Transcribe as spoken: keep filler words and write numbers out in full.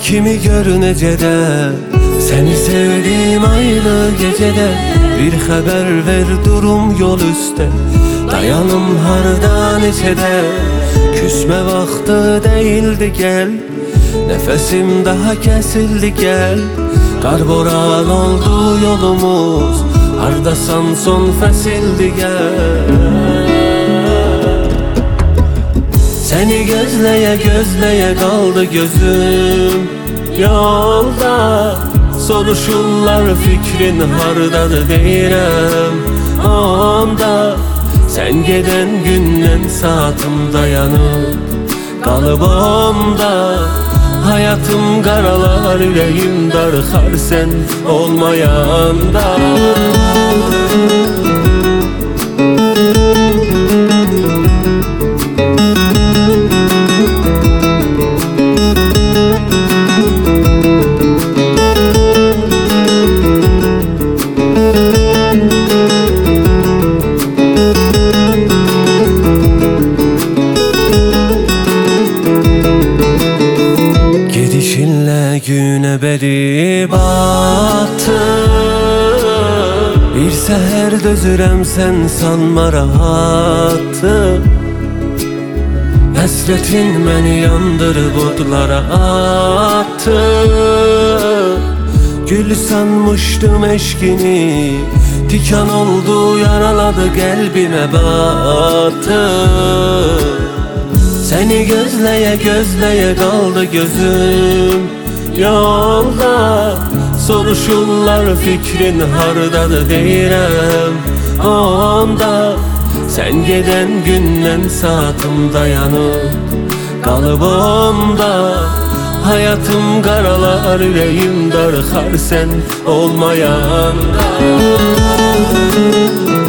Kimi gör necədə, səni sevdim aylı gecədə. Bir xəbər ver durum yol üstə, dayanım harda neçədə. Küsmə vaxtı değildi gel, nəfəsim daha kəsildi gel. Qar boran oldu yolumuz, hardasan son fəsildi gel. Seni gözleye gözleye kaldı gözüm yolda. Soruşurlar fikrin hardadır deyirəm onda. Sen geden gündən saatim dayanıb qalıb onda. Hayatım qaralar, ürəyim darxar sen olmayanda. Güne beri battı, bir seher dözürəm sen sanma rahattı. Həsretin məni yandırıb odlara attı. Gül sanmışdım eşkini, tikan oldu yaraladı kalbime battı. Seni gözleye gözleye kaldı gözüm yolda. Soruşurlar fikrin hardadır deyirəm onda. Sen geden gündən saatim dayanıb qalıb onda. Hayatım qaralar, ürəyim darxar sen olmayanda.